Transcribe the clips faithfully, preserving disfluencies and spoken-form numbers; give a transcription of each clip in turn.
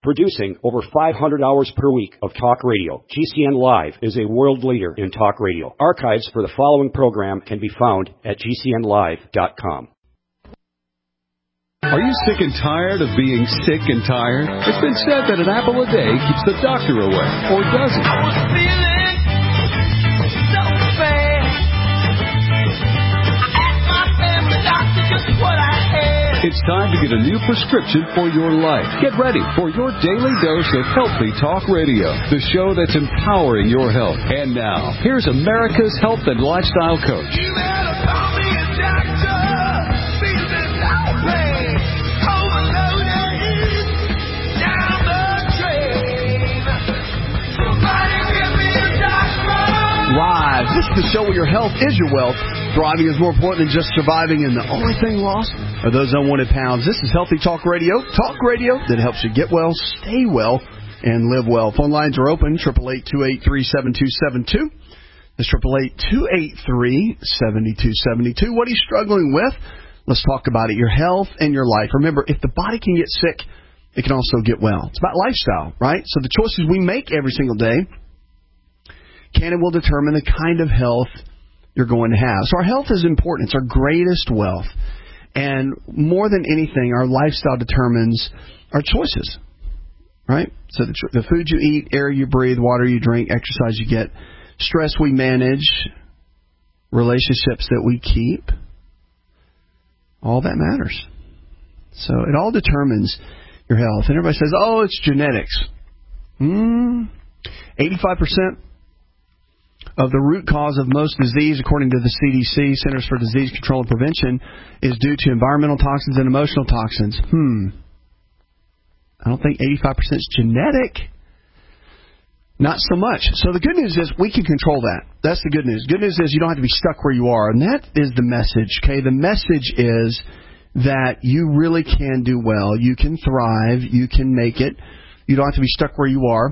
Producing over five hundred hours per week of talk radio, G C N Live is a world leader in talk radio. Archives for the following program can be found at G C N live dot com. Are you sick and tired of being sick and tired? It's been said that an apple a day keeps the doctor away, or does it? I was feeling so bad. I asked my family doctor just what I had. It's time to get a new prescription for your life. Get ready for your daily dose of Healthy Talk Radio, the show that's empowering your health. And now, here's America's health and lifestyle coach. You better call me a doctor. Live. This is the show where your health is your wealth. Thriving is more important than just surviving, and the only thing lost are those unwanted pounds. This is Healthy Talk Radio. Talk radio that helps you get well, stay well, and live well. Phone lines are open, eight eight eight, two eight three, seven two seven two. That's eight eight eight, two eight three, seven two seven two. What are you struggling with? Let's talk about it. Your health and your life. Remember, if the body can get sick, it can also get well. It's about lifestyle, right? So the choices we make every single day can and will determine the kind of health you're going to have. So our health is important. It's our greatest wealth. And more than anything, our lifestyle determines our choices, right? So the, the food you eat, air you breathe, water you drink, exercise you get, stress we manage, relationships that we keep, all that matters. So it all determines your health. And everybody says, oh, it's genetics. Mm, eighty-five percent of the root cause of most disease, according to the C D C, Centers for Disease Control and Prevention, is due to environmental toxins and emotional toxins. Hmm. I don't think eighty-five percent is genetic. Not so much. So the good news is we can control that. That's the good news. Good news is you don't have to be stuck where you are. And that is the message, okay? The message is that you really can do well. You can thrive. You can make it. You don't have to be stuck where you are.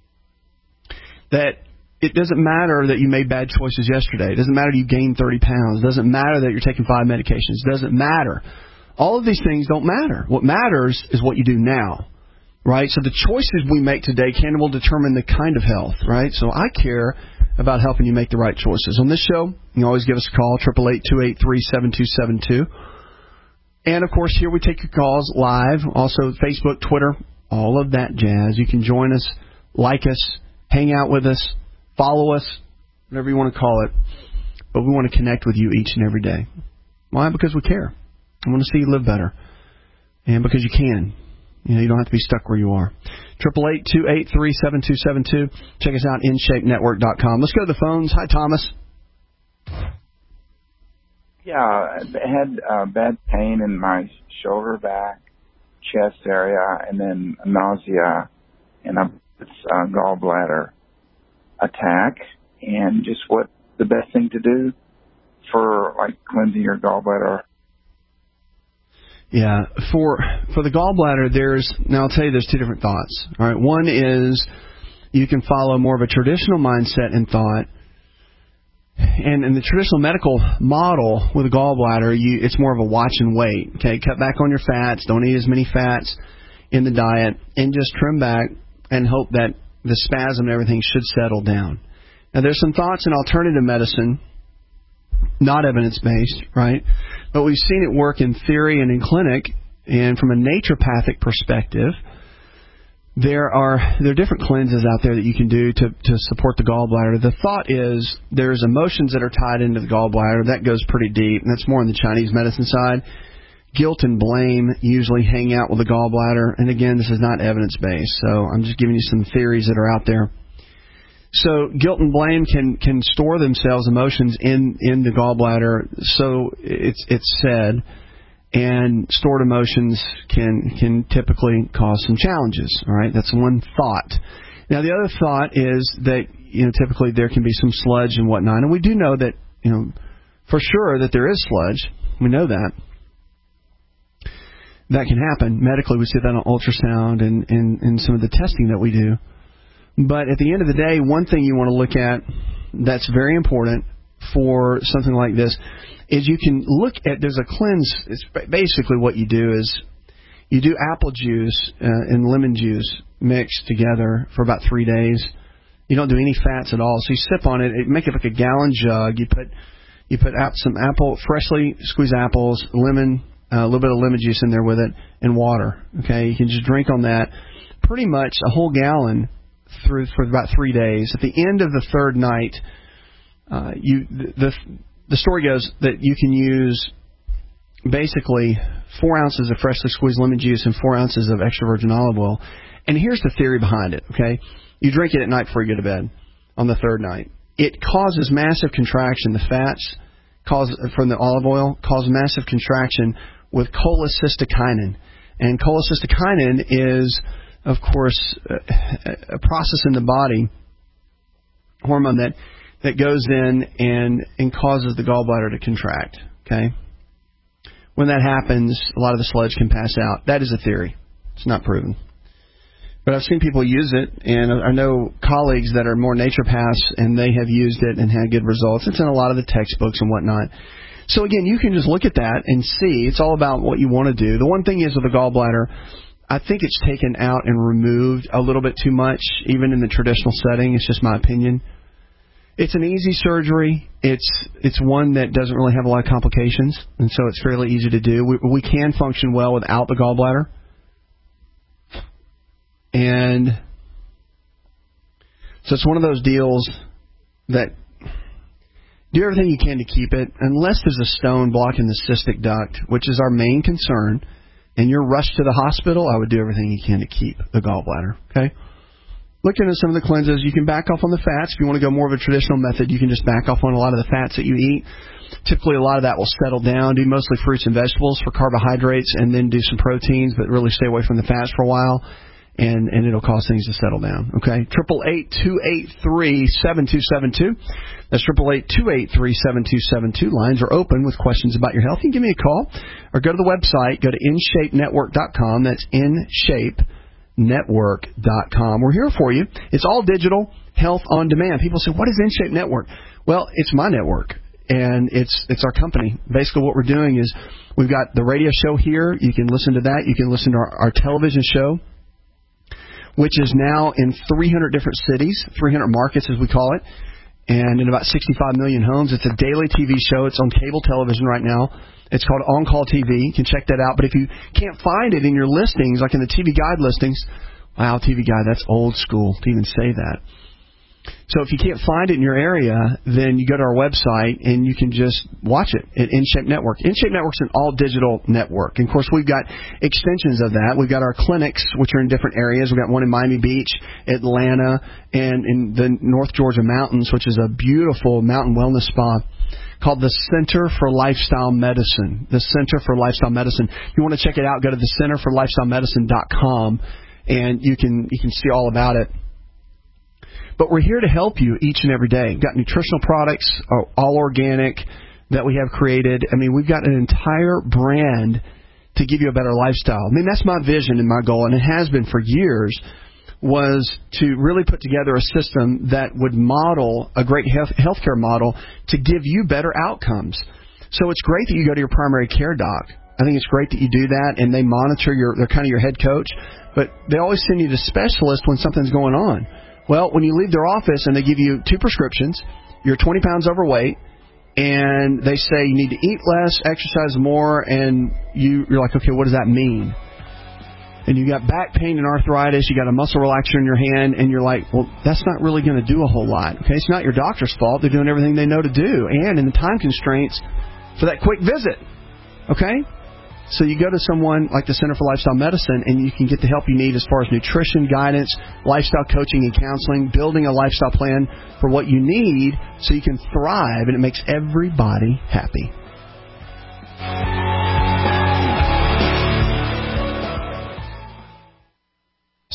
That it doesn't matter that you made bad choices yesterday. It doesn't matter that you gained thirty pounds. It doesn't matter that you're taking five medications. It doesn't matter. All of these things don't matter. What matters is what you do now, right? So the choices we make today can and will determine the kind of health, right? So I care about helping you make the right choices. On this show, you can always give us a call, eight eight eight, two eight three, seven two seven two. And, of course, here we take your calls live. Also, Facebook, Twitter, all of that jazz. You can join us, like us, hang out with us, follow us, whatever you want to call it. But we want to connect with you each and every day. Why? Because we care. I want to see you live better. And because you can. You know, you don't have to be stuck where you are. eight eight eight, two eight three, seven two seven two. Check us out, in shape network dot com. Let's go to the phones. Hi, Thomas. Yeah, I had uh, bad pain in my shoulder, back, chest area, and then nausea, and a uh, gallbladder attack, and just what the best thing to do for, like, cleansing your gallbladder. Yeah, for for the gallbladder, there's, now I'll tell you there's two different thoughts. All right, one is you can follow more of a traditional mindset and thought. And in the traditional medical model with a gallbladder, you, it's more of a watch and wait. Okay, cut back on your fats, don't eat as many fats in the diet, and just trim back and hope that the spasm and everything should settle down. Now, there's some thoughts in alternative medicine, not evidence-based, right? But we've seen it work in theory and in clinic, and from a naturopathic perspective, there are there are different cleanses out there that you can do to, to support the gallbladder. The thought is there's emotions that are tied into the gallbladder. That goes pretty deep, and that's more on the Chinese medicine side. Guilt and blame usually hang out with the gallbladder. And again, this is not evidence-based, so I'm just giving you some theories that are out there. So guilt and blame can, can store themselves, emotions, in, in the gallbladder, so it's it's said. And stored emotions can can typically cause some challenges. All right, that's one thought. Now, the other thought is that, you know, typically there can be some sludge and whatnot, and we do know that, you know, for sure that there is sludge. We know that. That can happen medically. We see that on ultrasound and, and, and some of the testing that we do. But at the end of the day, one thing you want to look at that's very important for something like this is you can look at, there's a cleanse. It's basically what you do is You do apple juice uh, and lemon juice mixed together for about three days. You don't do any fats at all. So you sip on it. It make it like a gallon jug. You put you put out some apple, freshly squeezed apples, lemon, uh, a little bit of lemon juice in there with it, and water. Okay, you can just drink on that. Pretty much a whole gallon through for about three days. At the end of the third night, uh, you the the story goes that you can use basically four ounces of freshly squeezed lemon juice and four ounces of extra virgin olive oil. And here's the theory behind it. Okay, you drink it at night before you go to bed on the third night. It causes massive contraction. The fats cause from the olive oil cause massive contraction with cholecystokinin, and cholecystokinin is, of course, a process in the body, hormone that, that goes in and, and causes the gallbladder to contract. Okay, when that happens, a lot of the sludge can pass out. That is a theory. It's not proven. But I've seen people use it, and I know colleagues that are more naturopaths, and they have used it and had good results. It's in a lot of the textbooks and whatnot. So, again, you can just look at that and see. It's all about what you want to do. The one thing is with the gallbladder, I think it's taken out and removed a little bit too much, even in the traditional setting. It's just my opinion. It's an easy surgery. It's it's one that doesn't really have a lot of complications, and so it's fairly easy to do. We, we can function well without the gallbladder. And so it's one of those deals that do everything you can to keep it, unless there's a stone blocking the cystic duct, which is our main concern, and you're rushed to the hospital, I would do everything you can to keep the gallbladder. Okay? Looking at some of the cleanses, you can back off on the fats. If you want to go more of a traditional method, you can just back off on a lot of the fats that you eat. Typically, a lot of that will settle down. Do mostly fruits and vegetables for carbohydrates, and then do some proteins, but really stay away from the fats for a while. And, and it'll cause things to settle down. Okay, triple eight two eight three seven two seven two. That's triple eight two eight three seven two seven two. Lines are open with questions about your health. You can give me a call or go to the website. Go to in shape network dot com. That's in shape network dot com. We're here for you. It's all digital, health on demand. People say, "What is InShape Network?" Well, it's my network, and it's it's our company. Basically, what we're doing is we've got the radio show here. You can listen to that. You can listen to our, our television show, which is now in three hundred different cities, three hundred markets as we call it, and in about sixty-five million homes. It's a daily T V show. It's on cable television right now. It's called On Call T V. You can check that out. But if you can't find it in your listings, like in the T V Guide listings, wow, T V Guide, that's old school to even say that. So if you can't find it in your area, then you go to our website and you can just watch it at InShape Network. InShape Network's an all-digital network. And, of course, we've got extensions of that. We've got our clinics, which are in different areas. We've got one in Miami Beach, Atlanta, and in the North Georgia mountains, which is a beautiful mountain wellness spa called the Center for Lifestyle Medicine. The Center for Lifestyle Medicine. If you want to check it out, go to the center for lifestyle medicine dot com, and you can you can see all about it. But we're here to help you each and every day. We've got nutritional products, all organic, that we have created. I mean, we've got an entire brand to give you a better lifestyle. I mean, that's my vision and my goal, and it has been for years, was to really put together a system that would model a great health healthcare model to give you better outcomes. So it's great that you go to your primary care doc. I think it's great that you do that, and they monitor your, they're kind of your head coach, but they always send you to specialists when something's going on. Well, when you leave their office and they give you two prescriptions, you're twenty pounds overweight, and they say you need to eat less, exercise more, and you, you're like, okay, what does that mean? And you got back pain and arthritis, you got a muscle relaxer in your hand, and you're like, well, that's not really going to do a whole lot. Okay, it's not your doctor's fault. They're doing everything they know to do, and in the time constraints for that quick visit. Okay? So you go to someone like the Center for Lifestyle Medicine, and you can get the help you need as far as nutrition, guidance, lifestyle coaching and counseling, building a lifestyle plan for what you need so you can thrive, and it makes everybody happy.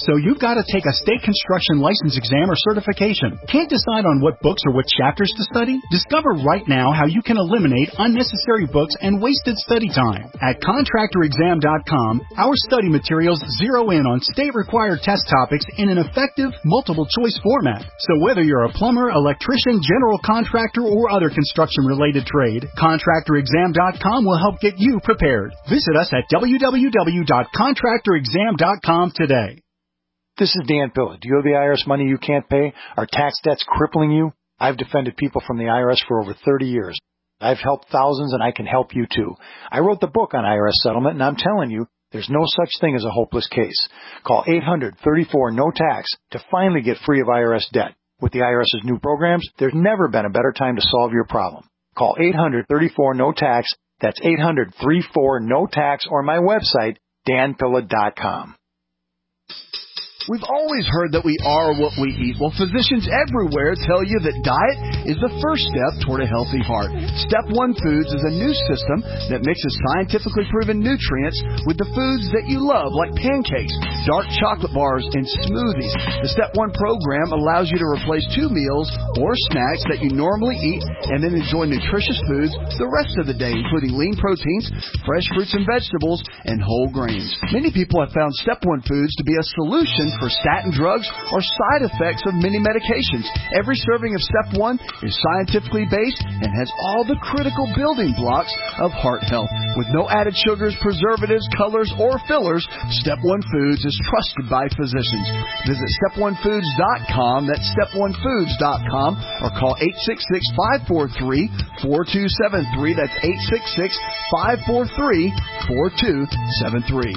so you've got to take a state construction license exam or certification. Can't decide on what books or what chapters to study? Discover right now how you can eliminate unnecessary books and wasted study time. At contractor exam dot com, our study materials zero in on state-required test topics in an effective, multiple-choice format. So whether you're a plumber, electrician, general contractor, or other construction-related trade, contractor exam dot com will help get you prepared. Visit us at w w w dot contractor exam dot com today. This is Dan Pilla. Do you owe the I R S money you can't pay? Are tax debts crippling you? I've defended people from the I R S for over thirty years. I've helped thousands, and I can help you too. I wrote the book on I R S settlement, and I'm telling you, there's no such thing as a hopeless case. Call eight hundred, thirty-four, no tax to finally get free of I R S debt. With the IRS's new programs, there's never been a better time to solve your problem. Call eight hundred, thirty-four, no tax. That's eight hundred, thirty-four, no tax, or my website, dan pilla dot com. We've always heard that we are what we eat. Well, physicians everywhere tell you that diet is the first step toward a healthy heart. Step One Foods is a new system that mixes scientifically proven nutrients with the foods that you love, like pancakes, dark chocolate bars, and smoothies. The Step One program allows you to replace two meals or snacks that you normally eat and then enjoy nutritious foods the rest of the day, including lean proteins, fresh fruits and vegetables, and whole grains. Many people have found Step One Foods to be a solution for statin drugs or side effects of many medications. Every serving of Step One is scientifically based and has all the critical building blocks of heart health. With no added sugars, preservatives, colors, or fillers, Step One Foods is trusted by physicians. Visit step one foods dot com, that's step one foods dot com, or call eight six six, five four three, four two seven three. That's eight six six, five four three, four two seven three.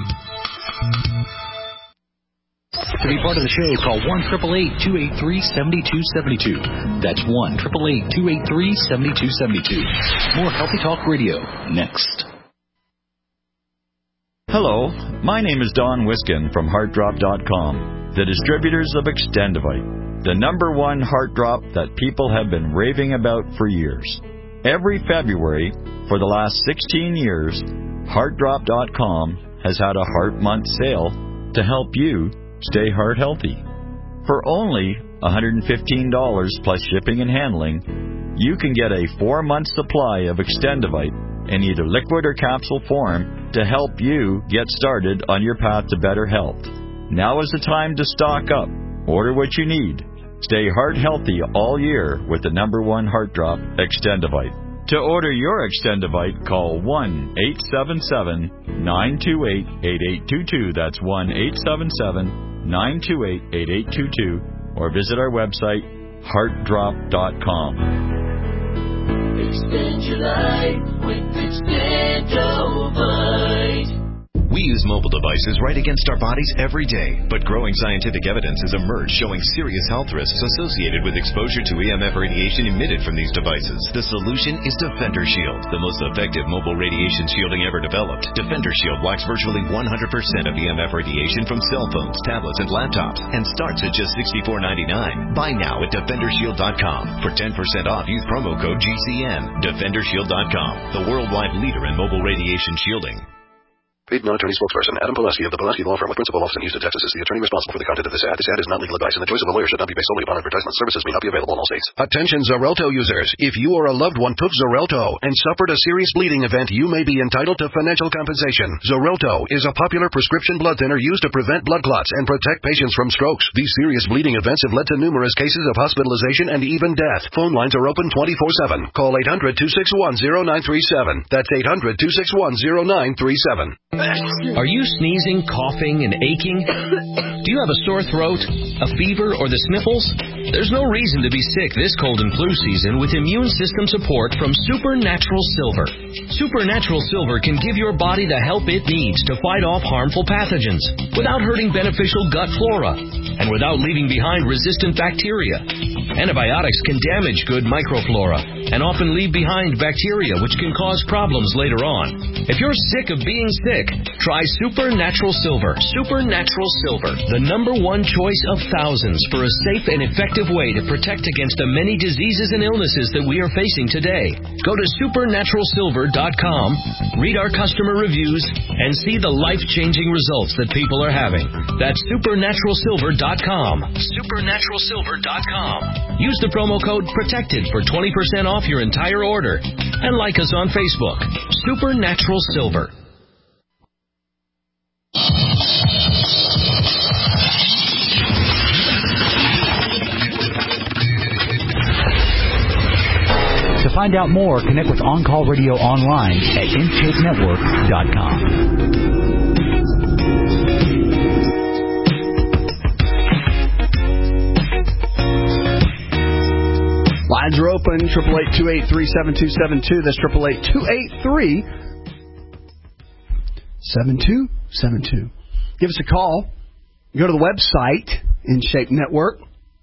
To be part of the show, call one eight eight eight, two eight three, seven two seven two. That's one eight eight eight, two eight three, seven two seven two. More Healthy Talk Radio next. Hello, my name is Don Wiskin from heart drop dot com, the distributors of Extendivite, the number one heart drop that people have been raving about for years. Every February for the last sixteen years, heart drop dot com has had a Heart Month sale to help you stay heart healthy. For only one hundred fifteen dollars plus shipping and handling, you can get a four-month supply of Extendivite in either liquid or capsule form to help you get started on your path to better health. Now is the time to stock up. Order what you need. Stay heart healthy all year with the number one heart drop, Extendivite. To order your Extendivite, call one eight seven seven, nine two eight, eight eight two two. That's one eight seven seven, nine two eight, eight eight two two. Or visit our website, heart drop dot com. Extend your life with Extendivite. We use mobile devices right against our bodies every day, but growing scientific evidence has emerged showing serious health risks associated with exposure to E M F radiation emitted from these devices. The solution is Defender Shield, the most effective mobile radiation shielding ever developed. Defender Shield blocks virtually one hundred percent of E M F radiation from cell phones, tablets, and laptops, and starts at just sixty-four ninety-nine. Buy now at defender shield dot com. For ten percent off, use promo code G C N. defender shield dot com, the worldwide leader in mobile radiation shielding. Paid non-attorney spokesperson Adam Pulaski of the Pulaski Law Firm with principal office in Houston, Texas is the attorney responsible for the content of this ad. This ad is not legal advice, and the choice of a lawyer should not be based solely upon advertisement. Services may not be available in all states. Attention Xarelto users. If you or a loved one took Xarelto and suffered a serious bleeding event, you may be entitled to financial compensation. Xarelto is a popular prescription blood thinner used to prevent blood clots and protect patients from strokes. These serious bleeding events have led to numerous cases of hospitalization and even death. Phone lines are open twenty-four seven. Call eight hundred, two six one, zero nine three seven. That's eight hundred, two six one, zero nine three seven. Are you sneezing, coughing, and aching? Do you have a sore throat, a fever, or the sniffles? There's no reason to be sick this cold and flu season with immune system support from Supernatural Silver. Supernatural Silver can give your body the help it needs to fight off harmful pathogens without hurting beneficial gut flora and without leaving behind resistant bacteria. Antibiotics can damage good microflora. and often leave behind bacteria which can cause problems later on. If you're sick of being sick, try Supernatural Silver. Supernatural Silver, the number one choice of thousands for a safe and effective way to protect against the many diseases and illnesses that we are facing today. Go to supernatural silver dot com, read our customer reviews, and see the life-changing results that people are having. That's supernatural silver dot com. supernatural silver dot com. Use the promo code PROTECTED for twenty percent off your entire order. And like us on Facebook. Supernatural Silver. To find out more, connect with On Call Radio online at in shape network dot com. Lines are open, eight eight eight, two eight three, seven two seven two. That's eight eight eight, two eight three, seven two seven two. Give us a call. Go to the website, in shape network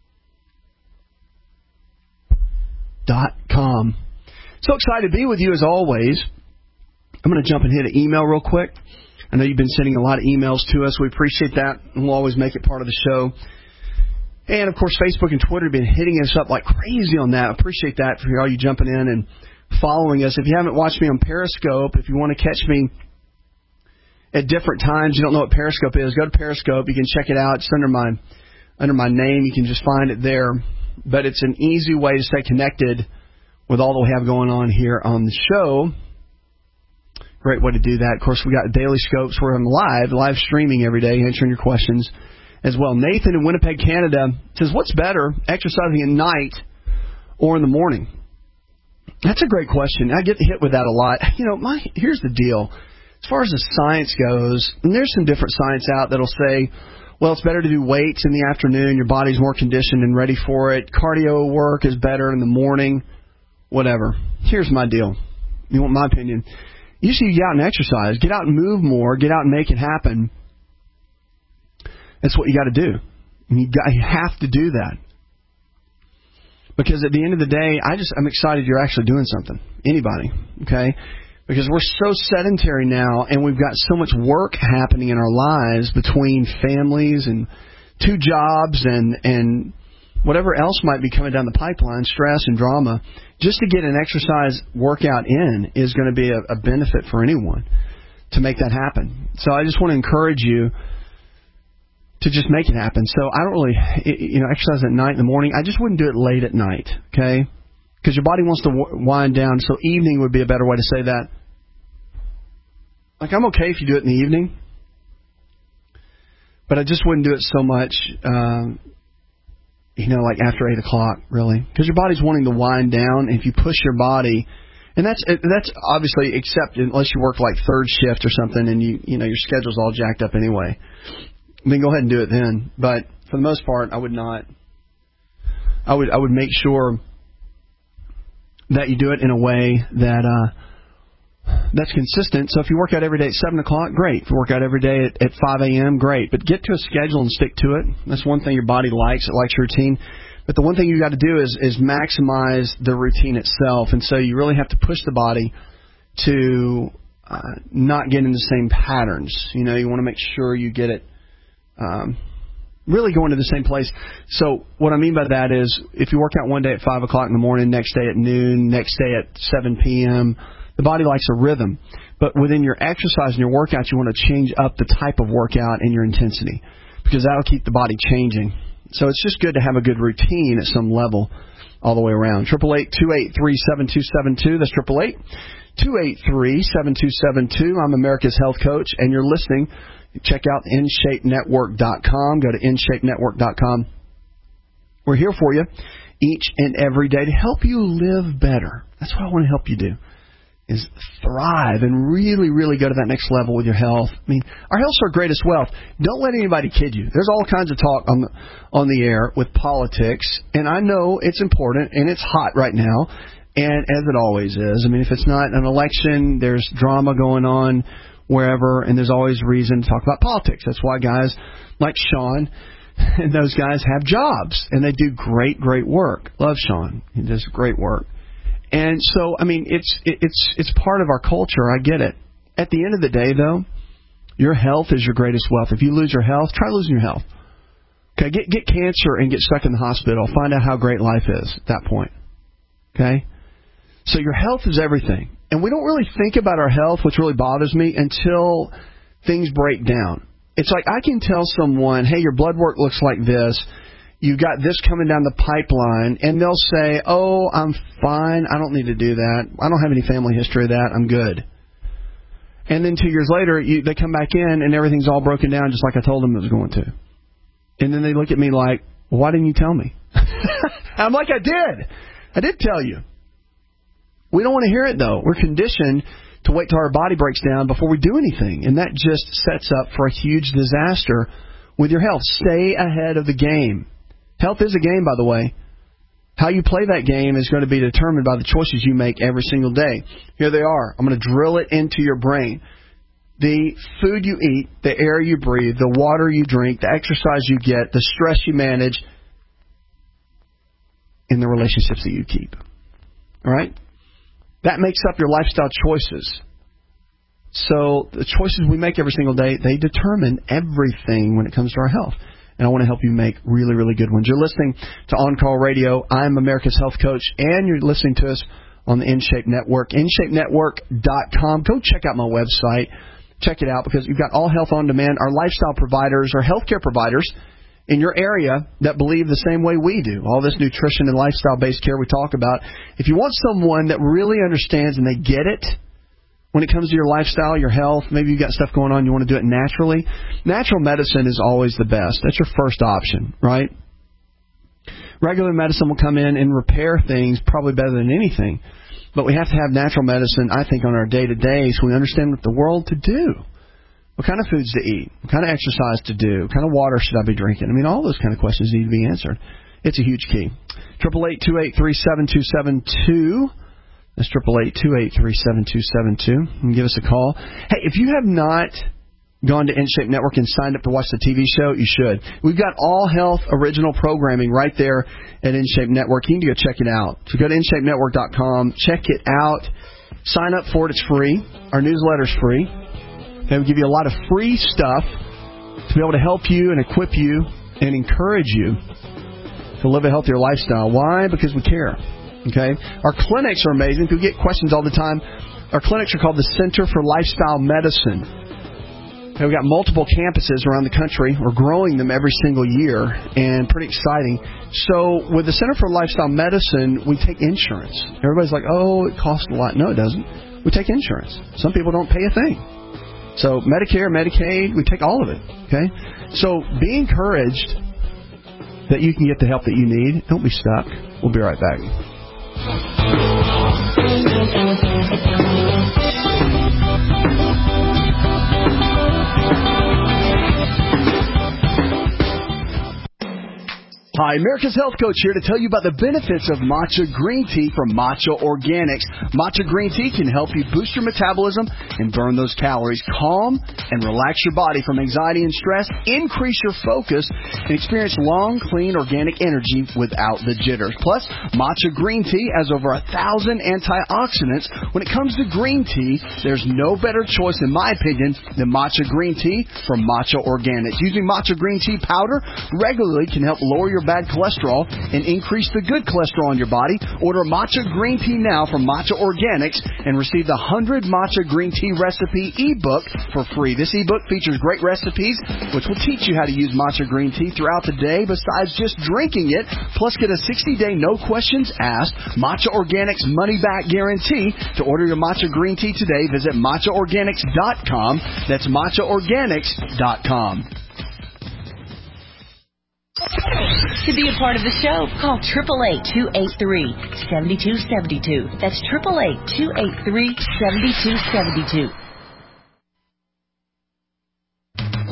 dot com. So excited to be with you as always. I'm going to jump and hit an email real quick. I know you've been sending a lot of emails to us. We appreciate that, and we'll always make it part of the show. And, of course, Facebook and Twitter have been hitting us up like crazy on that. I appreciate that for all you jumping in and following us. If you haven't watched me on Periscope, if you want to catch me at different times, you don't know what Periscope is, go to Periscope. You can check it out. It's under my under my name. You can just find it there. But it's an easy way to stay connected with all that we have going on here on the show. Great way to do that. Of course, we got Daily Scopes. We're on live, live streaming every day, answering your questions as well. Nathan in Winnipeg, Canada says, what's better, exercising at night or in the morning? That's a great question. I get hit with that a lot. You know, my here's the deal. As far as the science goes, and there's some different science out that'll say, well, it's better to do weights in the afternoon. Your body's more conditioned and ready for it. Cardio work is better in the morning. Whatever. Here's my deal. You want my opinion? You see, you get out and exercise. Get out and move more. Get out and make it happen. That's what you got to do. You, got, you have to do that. Because at the end of the day, I just, I'm excited you're actually doing something. Anybody. Okay? Because we're so sedentary now, and we've got so much work happening in our lives between families and two jobs and, and whatever else might be coming down the pipeline, stress and drama. Just to get an exercise workout in is going to be a, a benefit for anyone to make that happen. So I just want to encourage you to just make it happen. So I don't really, you know, exercise at night in the morning. I just wouldn't do it late at night, okay? Because your body wants to wind down, so evening would be a better way to say that. Like, I'm okay if you do it in the evening, but I just wouldn't do it so much, um, you know, like after eight o'clock, really. Because your body's wanting to wind down, and if you push your body, and that's that's obviously, except unless you work like third shift or something, and you you know your schedule's all jacked up anyway. Then go ahead and do it then. But for the most part, I would not. I would I would make sure that you do it in a way that uh, that's consistent. So if you work out every day at seven o'clock, great. If you work out every day at, at five a.m., great. But get to a schedule and stick to it. That's one thing your body likes. It likes routine. But the one thing you got to do is, is maximize the routine itself. And so you really have to push the body to uh, not get in the same patterns. You know, you want to make sure you get it Um, really going to the same place. So what I mean by that is if you work out one day at five o'clock in the morning, next day at noon, next day at seven p.m., the body likes a rhythm. But within your exercise and your workouts, you want to change up the type of workout and your intensity because that will keep the body changing. So it's just good to have a good routine at some level all the way around. eight eight eight, two eight three, seven two seven two. That's eight eight eight, two eight three, seven two seven two. I'm America's Health Coach, and you're listening. Check out in shape network dot com. Go to in shape network dot com. We're here for you each and every day to help you live better. That's what I want to help you do, is thrive and really, really go to that next level with your health. I mean, our health's our greatest wealth. Don't let anybody kid you. There's all kinds of talk on the, on the air with politics, and I know it's important, and it's hot right now, and as it always is. I mean, if it's not an election, there's drama going on wherever, and there's always reason to talk about politics. That's why guys like Sean and those guys have jobs, and they do great, great work. Love Sean. He does great work. And so, I mean, it's it's it's part of our culture. I get it. At the end of the day, though, your health is your greatest wealth. If you lose your health, try losing your health. Okay, get get cancer and get stuck in the hospital. Find out how great life is at that point. Okay? So your health is everything. And we don't really think about our health, which really bothers me, until things break down. It's like I can tell someone, hey, your blood work looks like this. You've got this coming down the pipeline. And they'll say, oh, I'm fine. I don't need to do that. I don't have any family history of that. I'm good. And then two years later, you, they come back in and everything's all broken down just like I told them it was going to. And then they look at me like, well, why didn't you tell me? I'm like, I did. I did tell you. We don't want to hear it, though. We're conditioned to wait till our body breaks down before we do anything. And that just sets up for a huge disaster with your health. Stay ahead of the game. Health is a game, by the way. How you play that game is going to be determined by the choices you make every single day. Here they are. I'm going to drill it into your brain. The food you eat, the air you breathe, the water you drink, the exercise you get, the stress you manage, and the relationships that you keep. All right? That makes up your lifestyle choices. So the choices we make every single day, they determine everything when it comes to our health. And I want to help you make really, really good ones. You're listening to On Call Radio. I'm America's Health Coach, and you're listening to us on the InShape Network, in shape network dot com. Go check out my website. Check it out because you've got all health on demand. Our lifestyle providers are healthcare providers in your area that believe the same way we do. All this nutrition and lifestyle-based care we talk about. If you want someone that really understands and they get it, when it comes to your lifestyle, your health, maybe you've got stuff going on, you want to do it naturally, natural medicine is always the best. That's your first option, right? Regular medicine will come in and repair things probably better than anything. But we have to have natural medicine, I think, on our day-to-day so we understand what the world to do. What kind of foods to eat? What kind of exercise to do? What kind of water should I be drinking? I mean, all those kind of questions need to be answered. It's a huge key. eight eight eight, two eight three, seven two seven two. That's eight eight eight, two eight three, seven two seven two. You can give us a call. Hey, if you have not gone to InShape Network and signed up to watch the T V show, you should. We've got all health original programming right there at InShape Network. You need to go check it out. So go to in shape network dot com, check it out, sign up for it. It's free. Our newsletter's free. Okay, we give you a lot of free stuff to be able to help you and equip you and encourage you to live a healthier lifestyle. Why? Because we care. Okay? Our clinics are amazing. We get questions all the time. Our clinics are called the Center for Lifestyle Medicine. Okay, we've got multiple campuses around the country. We're growing them every single year, and pretty exciting. So with the Center for Lifestyle Medicine, we take insurance. Everybody's like, oh, it costs a lot. No, it doesn't. We take insurance. Some people don't pay a thing. So Medicare, Medicaid, we take all of it. Okay? So be encouraged that you can get the help that you need. Don't be stuck. We'll be right back. Hi, America's Health Coach here to tell you about the benefits of matcha green tea from Matcha Organics. Matcha green tea can help you boost your metabolism and burn those calories, calm and relax your body from anxiety and stress, increase your focus, and experience long, clean, organic energy without the jitters. Plus, matcha green tea has over a thousand antioxidants. When it comes to green tea, there's no better choice, in my opinion, than matcha green tea from Matcha Organics. Using matcha green tea powder regularly can help lower your bad cholesterol and increase the good cholesterol in your body. Order matcha green tea now from Matcha Organics and receive the one hundred Matcha Green Tea Recipe ebook for free. This ebook features great recipes which will teach you how to use matcha green tea throughout the day besides just drinking it. Plus, get a sixty day no questions asked Matcha Organics money back guarantee. To order your matcha green tea today, visit matcha organics dot com. That's matcha organics dot com. To be a part of the show, call eight eight eight, two eight three, seven two seven two. That's eight eight eight, two eight three, seven two seven two.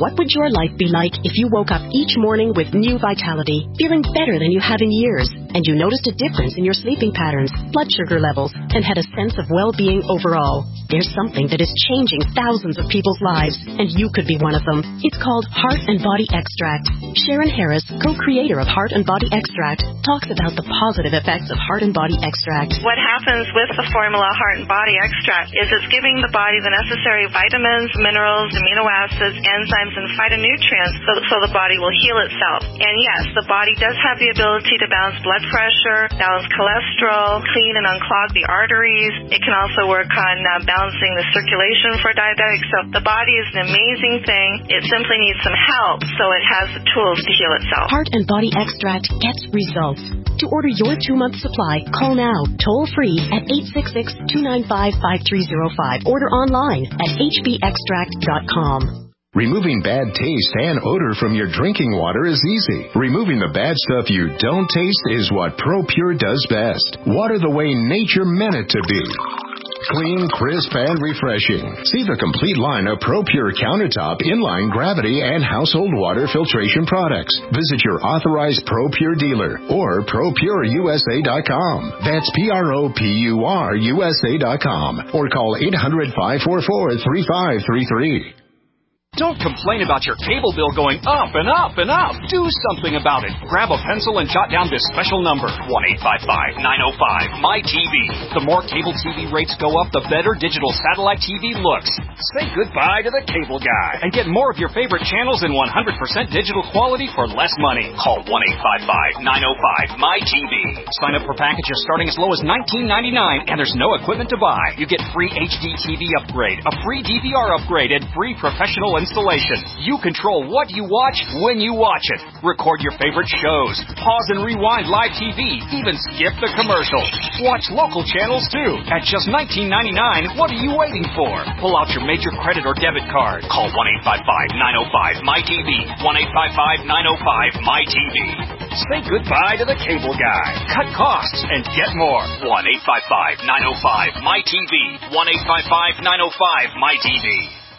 What would your life be like if you woke up each morning with new vitality, feeling better than you have in years, and you noticed a difference in your sleeping patterns, blood sugar levels, and had a sense of well-being overall? There's something that is changing thousands of people's lives, and you could be one of them. It's called Heart and Body Extract. Sharon Harris, co-creator of Heart and Body Extract, talks about the positive effects of Heart and Body Extract. What happens with the formula Heart and Body Extract is it's giving the body the necessary vitamins, minerals, amino acids, enzymes, and phytonutrients so, so the body will heal itself. And yes, the body does have the ability to balance blood pressure, balance cholesterol, clean and unclog the arteries. It can also work on uh, balancing the circulation for diabetics. So the body is an amazing thing. It simply needs some help so it has the tools to heal itself. Heart and Body Extract gets results. To order your two-month supply, call now, toll-free at eight six six, two nine five, five three zero five. Order online at h b extract dot com. Removing bad taste and odor from your drinking water is easy. Removing the bad stuff you don't taste is what ProPure does best. Water the way nature meant it to be. Clean, crisp, and refreshing. See the complete line of ProPure countertop, inline, gravity, and household water filtration products. Visit your authorized ProPure dealer or pro pure u s a dot com. That's P R O P U R U S A dot com. Or call eight hundred, five four four, three five three three. Don't complain about your cable bill going up and up and up. Do something about it. Grab a pencil and jot down this special number, one eight five five, nine oh five, M Y T V. The more cable T V rates go up, the better digital satellite T V looks. Say goodbye to the cable guy and get more of your favorite channels in one hundred percent digital quality for less money. Call one eight five five, nine oh five, M Y T V. Sign up for packages starting as low as nineteen ninety-nine, and there's no equipment to buy. You get free H D T V upgrade, a free D V R upgrade, and free professional installation. You control what you watch when you watch it. Record your favorite shows. Pause and rewind live T V. Even skip the commercials. Watch local channels too. At just nineteen ninety-nine, what are you waiting for? Pull out your major credit or debit card. Call one eight five five, nine oh five, M Y T V. one eight five five, nine oh five, M Y T V. Say goodbye to the cable guy. Cut costs and get more. one eight five five, nine oh five, M Y T V. one eight five five, nine oh five, M Y T V.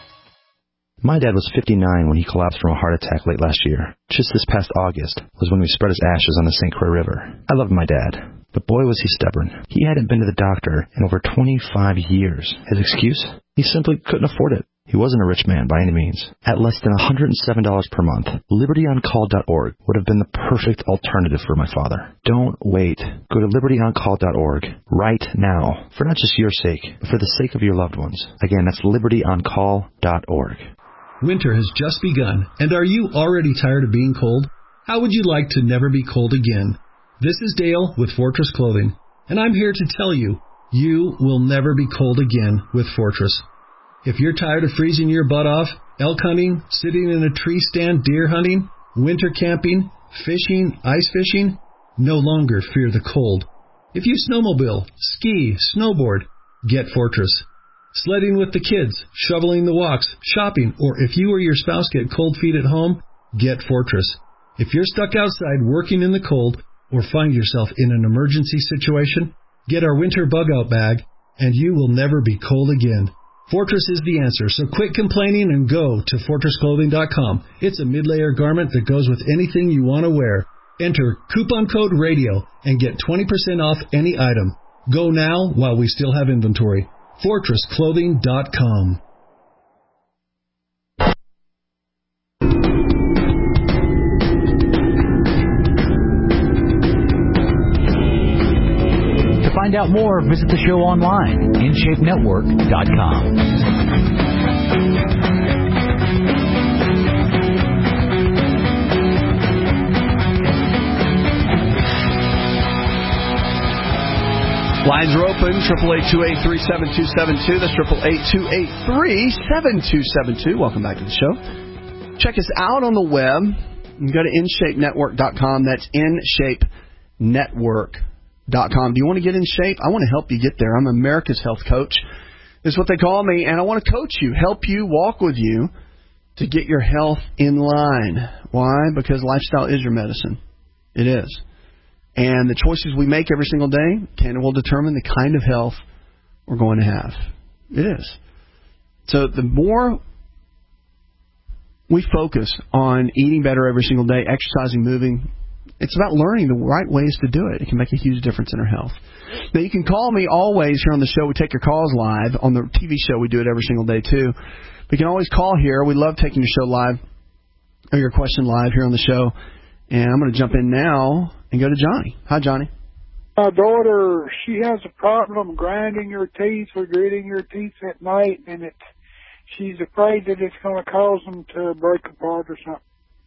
My dad was fifty-nine when he collapsed from a heart attack late last year. Just this past August was when we spread his ashes on the Saint Croix River. I loved my dad, but boy was he stubborn. He hadn't been to the doctor in over twenty-five years. His excuse? He simply couldn't afford it. He wasn't a rich man by any means. At less than one hundred seven dollars per month, liberty on call dot org would have been the perfect alternative for my father. Don't wait. Go to liberty on call dot org right now, for not just your sake, but for the sake of your loved ones. Again, that's liberty on call dot org. Winter has just begun, and are you already tired of being cold? How would you like to never be cold again? This is Dale with Fortress Clothing, and I'm here to tell you, you will never be cold again with Fortress. If you're tired of freezing your butt off, elk hunting, sitting in a tree stand deer hunting, winter camping, fishing, ice fishing, no longer fear the cold. If you snowmobile, ski, snowboard, get Fortress. Sledding with the kids, shoveling the walks, shopping, or if you or your spouse get cold feet at home, get Fortress. If you're stuck outside working in the cold or find yourself in an emergency situation, get our winter bug-out bag, and you will never be cold again. Fortress is the answer, so quit complaining and go to fortress clothing dot com. It's a mid-layer garment that goes with anything you want to wear. Enter coupon code RADIO and get twenty percent off any item. Go now while we still have inventory. fortress clothing dot com. To find out more, visit the show online, in shape network dot com. Lines are open, triple eight, two eight three, seven two seven two. That's triple eight, two eight three, seven two seven two. Welcome back to the show. Check us out on the web. You can go to in shape network dot com. That's in shape network dot com. Do you want to get in shape? I want to help you get there. I'm America's health coach. Is what they call me, and I want to coach you, help you, walk with you to get your health in line. Why? Because lifestyle is your medicine. It is. And the choices we make every single day can will determine the kind of health we're going to have. It is. So the more we focus on eating better every single day, exercising, moving. It's about learning the right ways to do it. It can make a huge difference in our health. Now, you can call me always here on the show. We take your calls live. On the T V show, we do it every single day, too. But you can always call here. We love taking your show live, or your question live here on the show. And I'm going to jump in now and go to Johnny. Hi, Johnny. My daughter, she has a problem grinding her teeth or gritting her teeth at night, and it's, she's afraid that it's going to cause them to break apart or something.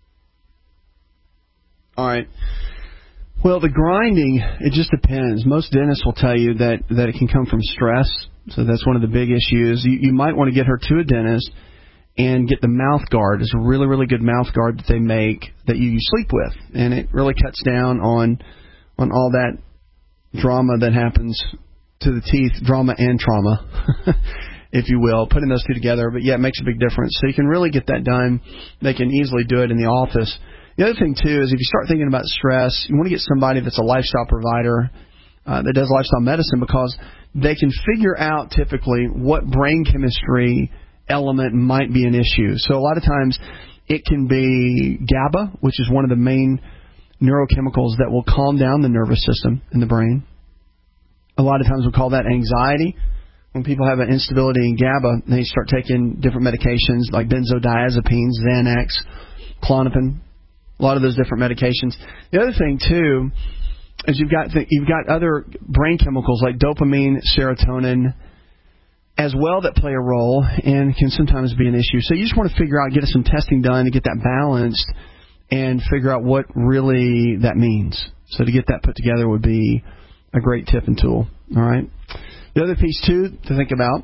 All right. Well, the grinding, it just depends. Most dentists will tell you that, that it can come from stress. So that's one of the big issues. You, you might want to get her to a dentist and get the mouth guard. It's a really, really good mouth guard that they make that you sleep with. And it really cuts down on on all that drama that happens to the teeth, drama and trauma, if you will, putting those two together. But, yeah, it makes a big difference. So you can really get that done. They can easily do it in the office. The other thing, too, is if you start thinking about stress, you want to get somebody that's a lifestyle provider uh, that does lifestyle medicine, because they can figure out typically what brain chemistry element might be an issue. So a lot of times it can be GABA, which is one of the main neurochemicals that will calm down the nervous system in the brain. A lot of times we'll call that anxiety. When people have an instability in GABA, they start taking different medications like benzodiazepines, Xanax, Klonopin, a lot of those different medications. The other thing, too, is you've got th- you've got other brain chemicals like dopamine, serotonin, as well, that play a role and can sometimes be an issue. So you just want to figure out, get some testing done to get that balanced and figure out what really that means. So to get that put together would be a great tip and tool. All right. The other piece, too, to think about,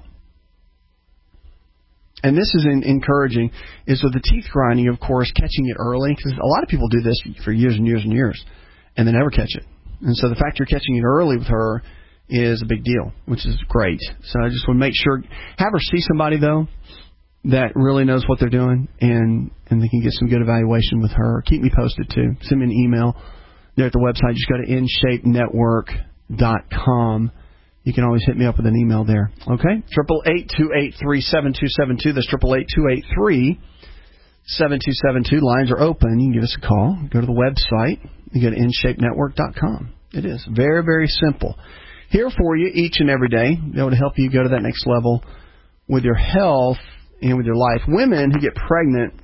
and this is in, encouraging, is with the teeth grinding, of course, catching it early. Because a lot of people do this for years and years and years, and they never catch it. And so the fact you're catching it early with her is a big deal, which is great. So I just want to make sure, have her see somebody, though, that really knows what they're doing, and, and they can get some good evaluation with her. Keep me posted, too. Send me an email there at the website. Just go to in shape network dot com. You can always hit me up with an email there. Okay? triple eight, two eight three, seven two seven two. That's triple eight, two eight three, seven two seven two. Lines are open. You can give us a call. Go to the website. You go to in shape network dot com. It is very, very simple. Here for you each and every day, be able to help you go to that next level with your health and with your life. Women who get pregnant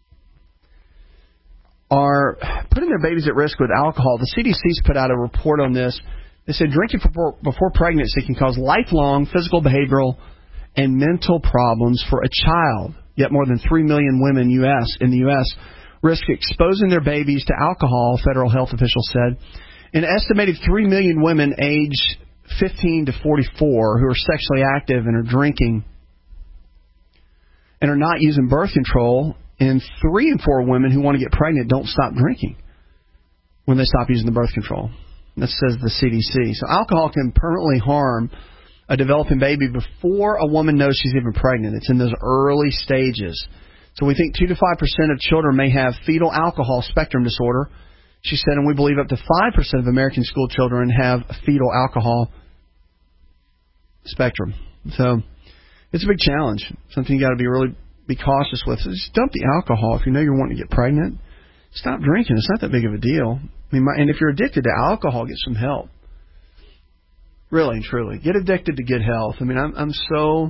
are putting their babies at risk with alcohol. The C D C's put out a report on this. They said drinking before, before pregnancy can cause lifelong physical, behavioral, and mental problems for a child. Yet more than three million women U S in the U S risk exposing their babies to alcohol, federal health officials said. An estimated three million women aged fifteen to forty-four who are sexually active and are drinking and are not using birth control, and three in four women who want to get pregnant don't stop drinking when they stop using the birth control. That says the C D C. So alcohol can permanently harm a developing baby before a woman knows she's even pregnant. It's in those early stages. So we think two to five percent of children may have fetal alcohol spectrum disorder, she said, and we believe up to five percent of American school children have fetal alcohol spectrum. So it's a big challenge, something you got to be really be cautious with. So just dump the alcohol. If you know you're wanting to get pregnant, stop drinking. It's not that big of a deal. I mean, my, and if you're addicted to alcohol, get some help. Really and truly, get addicted to good health. I mean, I'm, I'm so.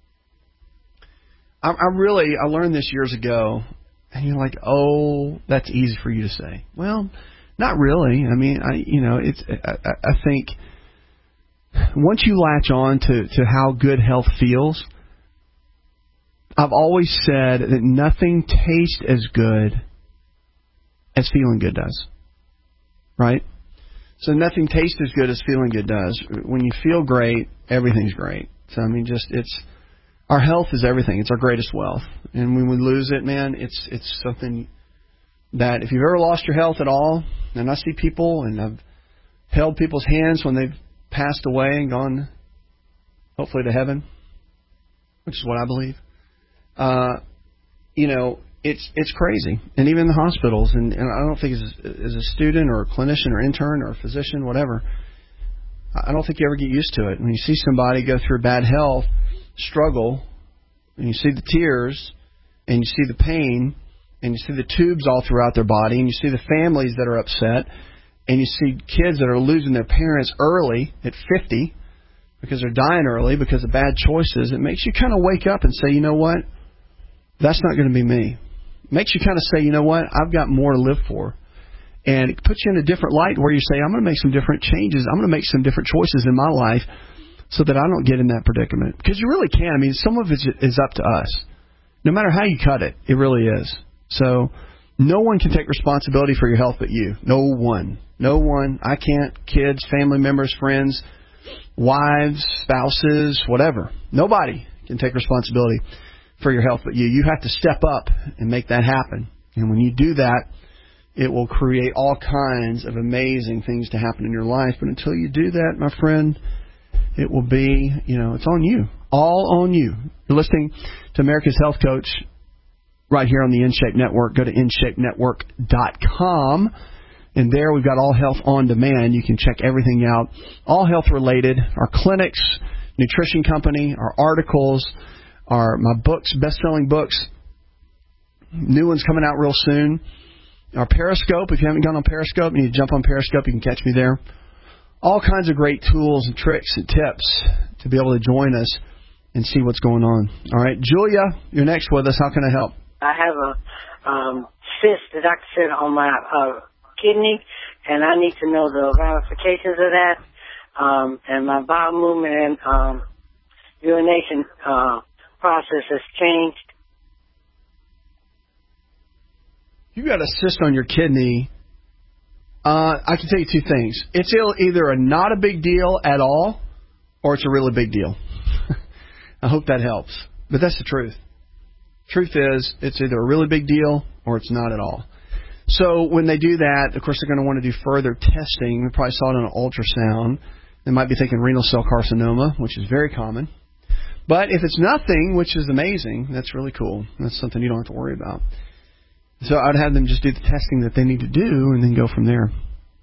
I, I really I learned this years ago, and you're like, oh, that's easy for you to say. Well, not really. I mean, I you know, it's. I, I think once you latch on to to how good health feels, I've always said that nothing tastes as good as feeling good does. Right? So nothing tastes as good as feeling good does. When you feel great, everything's great. So, I mean, just, it's, our health is everything. It's our greatest wealth. And when we lose it, man, it's, it's something that if you've ever lost your health at all, and I see people, and I've held people's hands when they've passed away and gone, hopefully to heaven, which is what I believe, uh, you know, It's it's crazy, and even in the hospitals, and, and I don't think as, as a student or a clinician or intern or a physician, whatever, I don't think you ever get used to it. When you see somebody go through bad health, struggle, and you see the tears, and you see the pain, and you see the tubes all throughout their body, and you see the families that are upset, and you see kids that are losing their parents early at fifty because they're dying early because of bad choices, it makes you kind of wake up and say, you know what, that's not going to be me. It makes you kind of say, you know what, I've got more to live for. And it puts you in a different light where you say, I'm going to make some different changes. I'm going to make some different choices in my life so that I don't get in that predicament. Because you really can. I mean, some of it is up to us. No matter how you cut it, it really is. So no one can take responsibility for your health but you. No one. No one. I can't. Kids, family members, friends, wives, spouses, whatever. Nobody can take responsibility for your health but you. You have to step up and make that happen. And when you do that, it will create all kinds of amazing things to happen in your life. But until you do that, my friend, it will be, you know, it's on you. All on you. You're listening to America's Health Coach right here on the InShape Network. Go to in shape network dot com. And there we've got All Health on Demand. You can check everything out. All health related. Our clinics, nutrition company, our articles, our my books, best-selling books. New ones coming out real soon. Our Periscope, if you haven't gone on Periscope, you need to jump on Periscope, you can catch me there. All kinds of great tools and tricks and tips to be able to join us and see what's going on. All right, Julia, you're next with us. How can I help? I have a um, cyst, the doctor said, on my uh, kidney, and I need to know the ramifications of that. Um, and my bowel movement and um, urination uh, process has changed. You got a cyst on your kidney. Uh, I can tell you two things. It's either a not a big deal at all, or it's a really big deal. I hope that helps. But that's the truth. Truth is, it's either a really big deal or it's not at all. So when they do that, of course, they're going to want to do further testing. They probably saw it on an ultrasound. They might be thinking renal cell carcinoma, which is very common. But if it's nothing, which is amazing, that's really cool. That's something you don't have to worry about. So I'd have them just do the testing that they need to do and then go from there.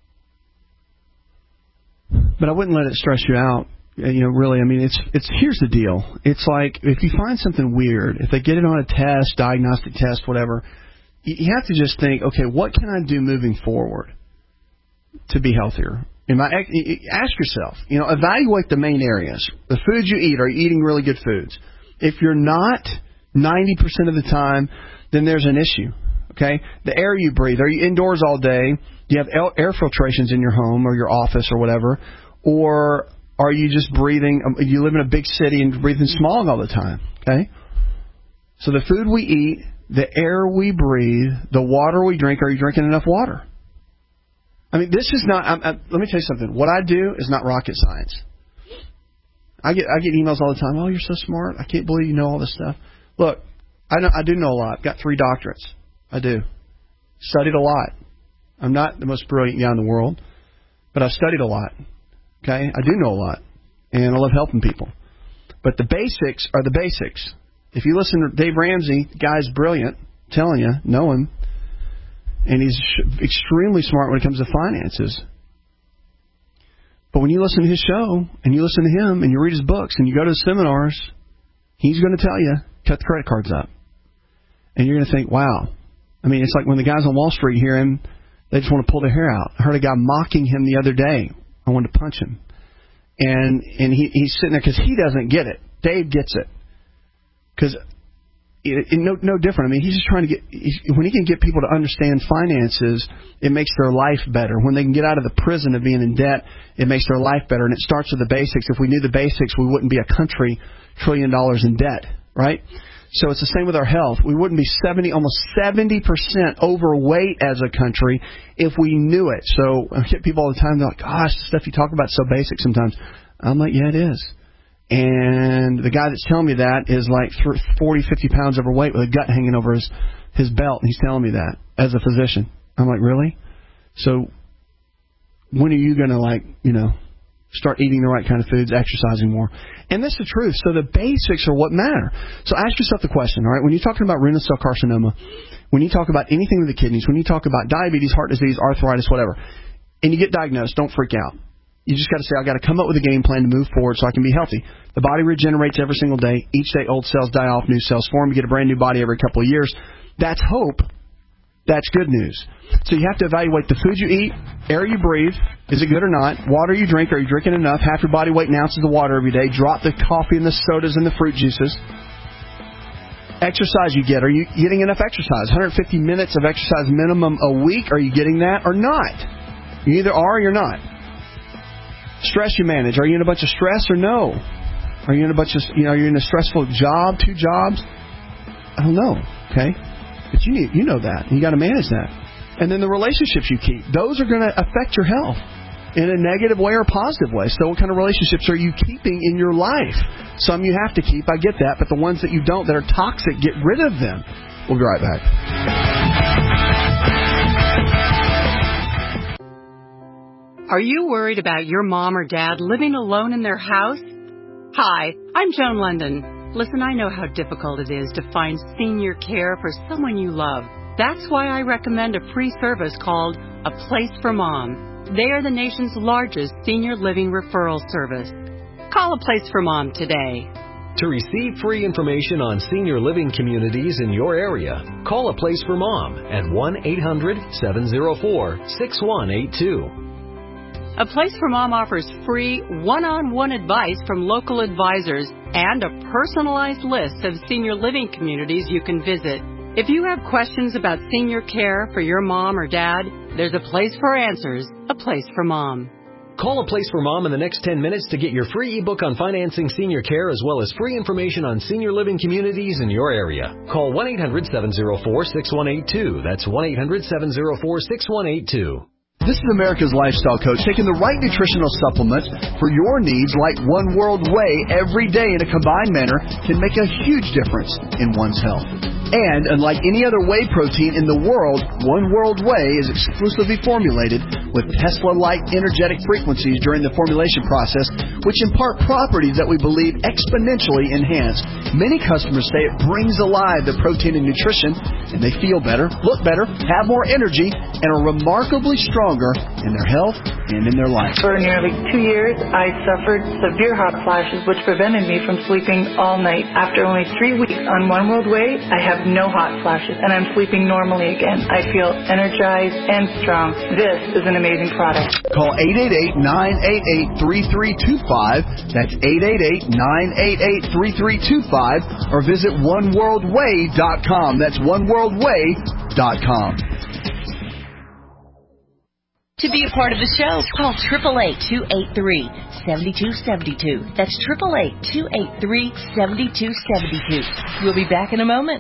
But I wouldn't let it stress you out. You know, really, I mean, it's it's here's the deal. It's like if you find something weird, if they get it on a test, diagnostic test, whatever, you have to just think, okay, what can I do moving forward to be healthier? Am I, ask yourself, you know, evaluate the main areas. The foods you eat, are you eating really good foods? If you're not ninety percent of the time, then there's an issue. Okay, the air you breathe. Are you indoors all day? Do you have air filtrations in your home or your office or whatever? Or are you just breathing? You live in a big city and breathing smog all the time. Okay, so the food we eat, the air we breathe, the water we drink. Are you drinking enough water? I mean, this is not. I'm, I'm, let me tell you something. What I do is not rocket science. I get I get emails all the time. Oh, you're so smart. I can't believe you know all this stuff. Look, I know I do know a lot. I've got three doctorates. I do. Studied a lot. I'm not the most brilliant guy in the world, but I've studied a lot. Okay? I do know a lot, and I love helping people. But the basics are the basics. If you listen to Dave Ramsey, the guy's brilliant. I'm telling you, know him. And he's extremely smart when it comes to finances. But when you listen to his show, and you listen to him, and you read his books, and you go to his seminars, he's going to tell you, cut the credit cards up. And you're going to think, wow. I mean, it's like when the guys on Wall Street hear him, they just want to pull their hair out. I heard a guy mocking him the other day. I wanted to punch him. And and he, he's sitting there because he doesn't get it. Dave gets it. Because it, it, no, no different. I mean, he's just trying to get, he's, when he can get people to understand finances, it makes their life better. When they can get out of the prison of being in debt, it makes their life better. And it starts with the basics. If we knew the basics, we wouldn't be a country trillion dollars in debt, right? So it's the same with our health. We wouldn't be seventy, almost seventy percent overweight as a country if we knew it. So I get people all the time, they're like, gosh, the stuff you talk about is so basic sometimes. I'm like, yeah, it is. And the guy that's telling me that is like forty, fifty pounds overweight with a gut hanging over his, his belt. And he's telling me that as a physician. I'm like, really? So when are you going to, like, you know, start eating the right kind of foods, exercising more? And that's the truth. So the basics are what matter. So ask yourself the question, all right, when you're talking about renal cell carcinoma, when you talk about anything with the kidneys, when you talk about diabetes, heart disease, arthritis, whatever, and you get diagnosed, don't freak out. You just got to say, I've got to come up with a game plan to move forward so I can be healthy. The body regenerates every single day. Each day, old cells die off, new cells form. You get a brand new body every couple of years. That's hope. That's good news. So you have to evaluate the food you eat, air you breathe, is it good or not, water you drink, are you drinking enough, half your body weight in ounces of water every day, drop the coffee and the sodas and the fruit juices. Exercise you get, are you getting enough exercise? one hundred fifty minutes of exercise minimum a week, are you getting that or not? You either are or you're not. Stress you manage, are you in a bunch of stress or no? Are you in a bunch of, you know, are you in a stressful job, two jobs? I don't know, okay? But you need, you know that. You got to manage that. And then the relationships you keep, those are going to affect your health in a negative way or a positive way. So what kind of relationships are you keeping in your life? Some you have to keep, I get that, but the ones that you don't, that are toxic, get rid of them. We'll be right back. Are you worried about your mom or dad living alone in their house? Hi, I'm Joan London. Listen, I know how difficult it is to find senior care for someone you love. That's why I recommend a free service called A Place for Mom. They are the nation's largest senior living referral service. Call A Place for Mom today. To receive free information on senior living communities in your area, call A Place for Mom at one eight hundred seven oh four six one eight two. A Place for Mom offers free one-on-one advice from local advisors and a personalized list of senior living communities you can visit. If you have questions about senior care for your mom or dad, there's a place for answers, A Place for Mom. Call A Place for Mom in the next ten minutes to get your free ebook on financing senior care as well as free information on senior living communities in your area. Call one eight hundred seven oh four six one eight two. That's one eight hundred seven oh four six one eight two. This is America's Lifestyle Coach, taking the right nutritional supplement for your needs like One World Whey every day in a combined manner can make a huge difference in one's health. And unlike any other whey protein in the world, One World Whey is exclusively formulated with Tesla-like energetic frequencies during the formulation process, which impart properties that we believe exponentially enhance. Many customers say it brings alive the protein and nutrition, and they feel better, look better, have more energy, and are remarkably stronger in their health and in their life. For nearly two years, I suffered severe hot flashes, which prevented me from sleeping all night. After only three weeks on One World Whey, I have no hot flashes, and I'm sleeping normally again. I feel energized and strong. This is an amazing product. Call eight eight eight, nine eight eight, three three two five. That's eight eight eight, nine eight eight, three three two five, or visit one world whey dot com. That's one world whey dot com. To be a part of the show, call eight eight eight, two eight three, seven two seven two. That's eight eight eight, two eight three, seven two seven two. We'll be back in a moment.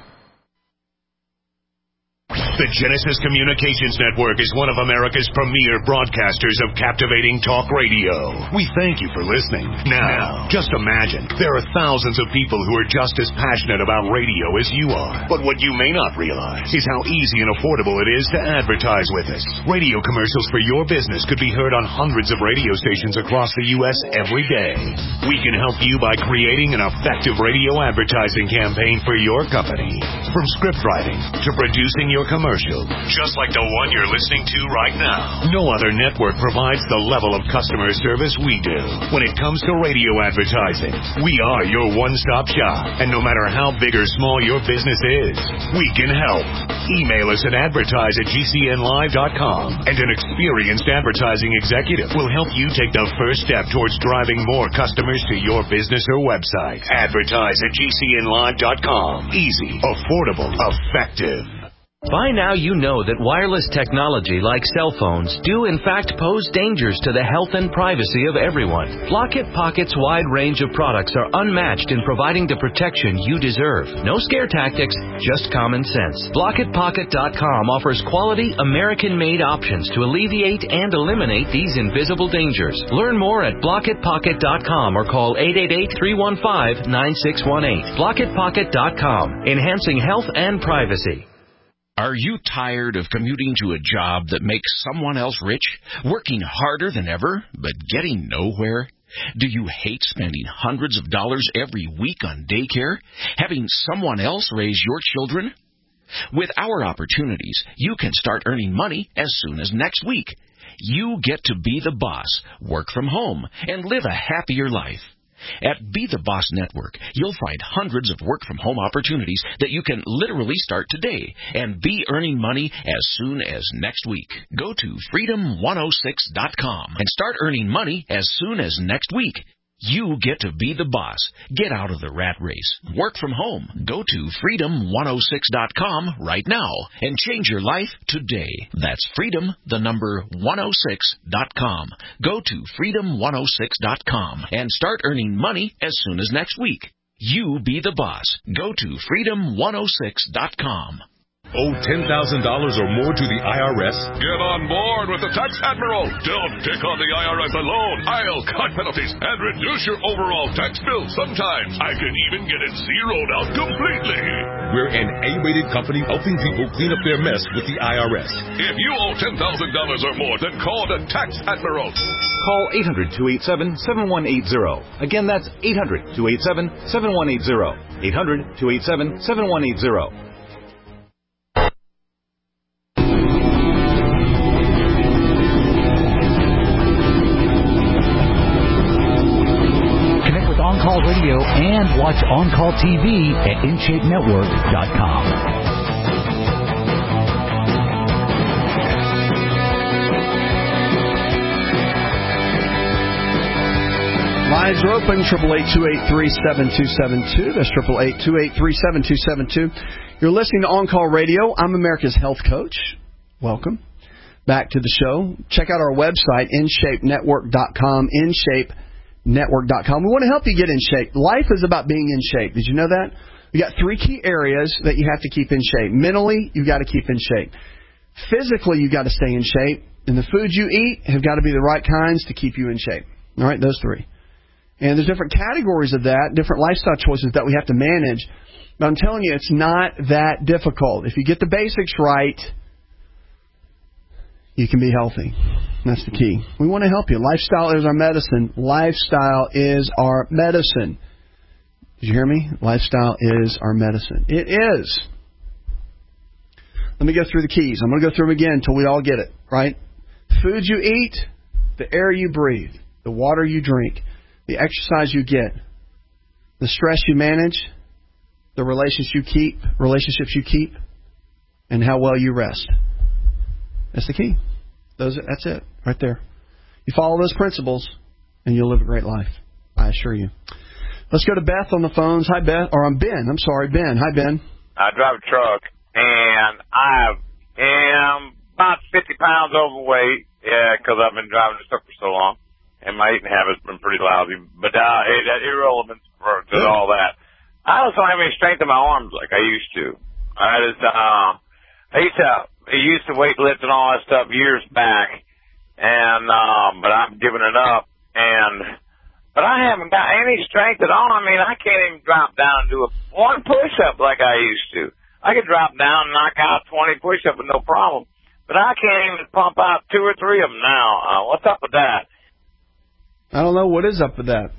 The Genesis Communications Network is one of America's premier broadcasters of captivating talk radio. We thank you for listening. Now, just imagine, there are thousands of people who are just as passionate about radio as you are. But what you may not realize is how easy and affordable it is to advertise with us. Radio commercials for your business could be heard on hundreds of radio stations across the U S every day. We can help you by creating an effective radio advertising campaign for your company. From script writing to producing your commercial, just like the one you're listening to right now. No other network provides the level of customer service we do. When it comes to radio advertising, we are your one-stop shop. And no matter how big or small your business is, we can help. Email us at advertise at g c n live dot com, and an experienced advertising executive will help you take the first step towards driving more customers to your business or website. Advertise at g c n live dot com. Easy, affordable, effective. By now you know that wireless technology like cell phones do in fact pose dangers to the health and privacy of everyone. Blockit Pocket's wide range of products are unmatched in providing the protection you deserve. No scare tactics, just common sense. Blockit Pocket dot com offers quality American-made options to alleviate and eliminate these invisible dangers. Learn more at Blockit Pocket dot com or call eight eight eight, three one five, nine six one eight. Blockit Pocket dot com, enhancing health and privacy. Are you tired of commuting to a job that makes someone else rich, working harder than ever, but getting nowhere? Do you hate spending hundreds of dollars every week on daycare, having someone else raise your children? With our opportunities, you can start earning money as soon as next week. You get to be the boss, work from home, and live a happier life. At Be the Boss Network, you'll find hundreds of work-from-home opportunities that you can literally start today and be earning money as soon as next week. Go to freedom one oh six dot com and start earning money as soon as next week. You get to be the boss. Get out of the rat race. Work from home. Go to freedom one oh six dot com right now and change your life today. That's freedom, the number one oh six dot com. Go to freedom one oh six dot com and start earning money as soon as next week. You be the boss. Go to freedom one oh six dot com. Owe ten thousand dollars or more to the I R S? Get on board with the Tax Admiral. Don't take on the I R S alone. I'll cut penalties and reduce your overall tax bill. Sometimes I can even get it zeroed out completely. We're an A-rated company helping people clean up their mess with the I R S. If you owe ten thousand dollars or more, then call the Tax Admiral. Call eight hundred, two eight seven, seven one eight zero. Again, that's eight hundred, two eight seven, seven one eight zero. eight hundred, two eight seven, seven one eight zero. On-Call Radio and watch On-Call T V at in shape network dot com. Lines are open, eight eight eight, two eight three, seven two seven two. That's eight eight eight, two eight three, seven two seven two. You're listening to On-Call Radio. I'm America's Health Coach. Welcome back to the show. Check out our website, in shape network dot com, in shape network dot com. We want to help you get in shape. Life is about being in shape. Did you know that? We got three key areas that you have to keep in shape. Mentally, you've got to keep in shape. Physically, you've got to stay in shape. And the foods you eat have got to be the right kinds to keep you in shape. All right, those three. And there's different categories of that, different lifestyle choices that we have to manage. But I'm telling you, it's not that difficult. If you get the basics right, you can be healthy. That's the key. We want to help you. Lifestyle is our medicine. Lifestyle is our medicine. Did you hear me? Lifestyle is our medicine. It is. Let me go through the keys. I'm going to go through them again until we all get it, right? The food you eat, the air you breathe, the water you drink, the exercise you get, the stress you manage, the relationships you keep, relationships you keep, and how well you rest. That's the key. Those, that's it, right there. You follow those principles, and you'll live a great life. I assure you. Let's go to Beth on the phones. Hi, Beth. Or I'm Ben. I'm sorry, Ben. Hi, Ben. I drive a truck, and I am about fifty pounds overweight, yeah, because I've been driving this truck for so long, and my eating habits have been pretty lousy. But uh, it, that's irrelevant for, to all that. I also don't have any strength in my arms like I used to. I just, uh, I used to, I used to weight lift and all that stuff years back, and um, but I've given it up, and but I haven't got any strength at all. I mean, I can't even drop down and do a one push-up like I used to. I could drop down and knock out twenty push-ups with no problem, but I can't even pump out two or three of them now. Uh, what's up with that? I don't know what is up with that.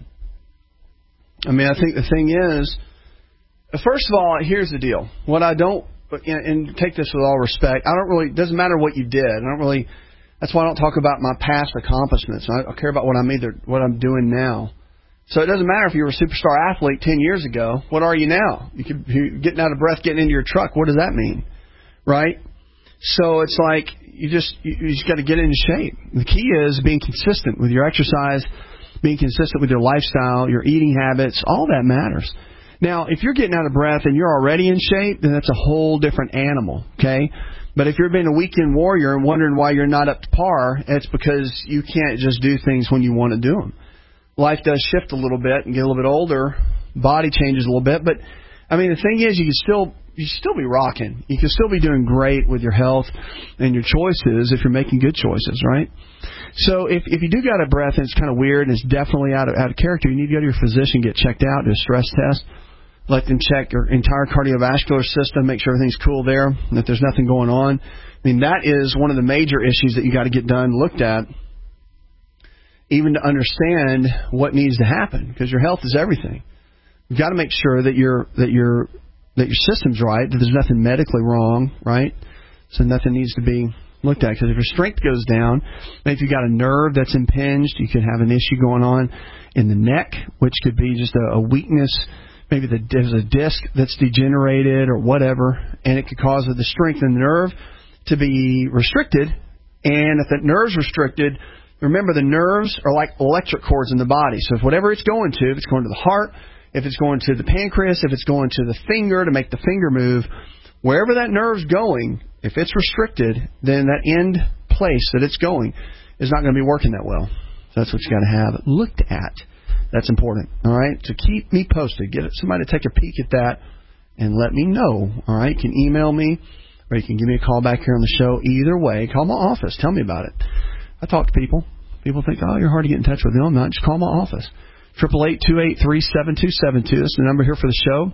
I mean, I think the thing is, first of all, here's the deal. What I don't, and take this with all respect, I don't really, it doesn't matter what you did. I don't really, that's why I don't talk about my past accomplishments. I, I care about what I'm either, what I'm doing now. So it doesn't matter if you were a superstar athlete ten years ago. What are you now? You could, you're getting out of breath, getting into your truck. What does that mean? Right? So it's like, you just, you, you just got to get into shape. The key is being consistent with your exercise, being consistent with your lifestyle, your eating habits, all that matters. Now, if you're getting out of breath and you're already in shape, then that's a whole different animal, okay? But if you're being a weekend warrior and wondering why you're not up to par, it's because you can't just do things when you want to do them. Life does shift a little bit and get a little bit older. Body changes a little bit. But, I mean, the thing is, you can still you can still be rocking. You can still be doing great with your health and your choices if you're making good choices, right? So if if you do get out of breath and it's kind of weird and it's definitely out of, out of character, you need to go to your physician, get checked out, do a stress test. Let them check your entire cardiovascular system, make sure everything's cool there, and that there's nothing going on. I mean, that is one of the major issues that you got to get done, looked at, even to understand what needs to happen, because your health is everything. You've got to make sure that your that your that your system's right, that there's nothing medically wrong, right? So nothing needs to be looked at. Because if your strength goes down, maybe if you've got a nerve that's impinged, you could have an issue going on in the neck, which could be just a, a weakness. Maybe the, there's a disc that's degenerated or whatever, and it could cause the strength in the nerve to be restricted. And if that nerve's restricted, remember the nerves are like electric cords in the body. So if whatever it's going to, if it's going to the heart, if it's going to the pancreas, if it's going to the finger to make the finger move, wherever that nerve's going, if it's restricted, then that end place that it's going is not going to be working that well. So that's what you got to have looked at. That's important. All right. So keep me posted. Get somebody to take a peek at that and let me know. All right. You can email me or you can give me a call back here on the show. Either way, call my office. Tell me about it. I talk to people. People think, oh, you're hard to get in touch with. No, I'm not. Just call my office. eight eight eight, two eight three, seven two seven two. That's the number here for the show.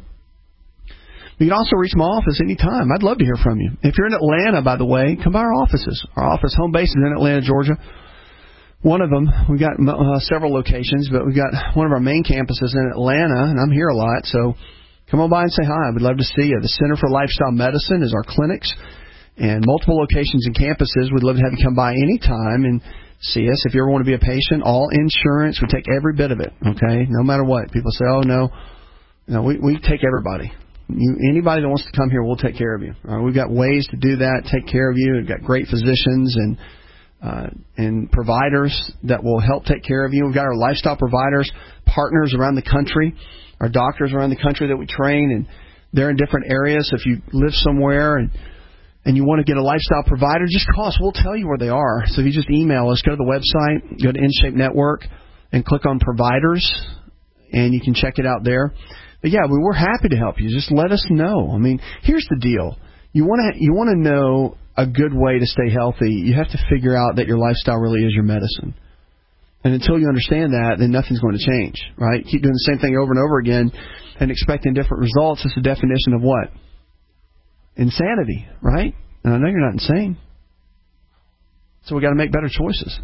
You can also reach my office anytime. I'd love to hear from you. If you're in Atlanta, by the way, come by our offices. Our office home base is in Atlanta, Georgia. One of them, we've got uh, several locations, but we've got one of our main campuses in Atlanta, and I'm here a lot, so come on by and say hi. We'd love to see you. The Center for Lifestyle Medicine is our clinics, and multiple locations and campuses. We'd love to have you come by anytime and see us. If you ever want to be a patient, all insurance, we take every bit of it, okay, no matter what. People say, oh, no, no, we, we take everybody. You, anybody that wants to come here, we'll take care of you. All right, we've got ways to do that, take care of you. We've got great physicians and Uh, and providers that will help take care of you. We've got our lifestyle providers, partners around the country, our doctors around the country that we train, and they're in different areas. If you live somewhere and and you want to get a lifestyle provider, just call us. We'll tell you where they are. So if you just email us, go to the website, go to InShape Network, and click on Providers, and you can check it out there. But yeah, we, we're happy to help you. Just let us know. I mean, here's the deal. You want to you want to know a good way to stay healthy. You have to figure out that your lifestyle really is your medicine. And until you understand that, then nothing's going to change, right? Keep doing the same thing over and over again and expecting different results. It's the definition of what? Insanity, right? And I know you're not insane. So we got to make better choices.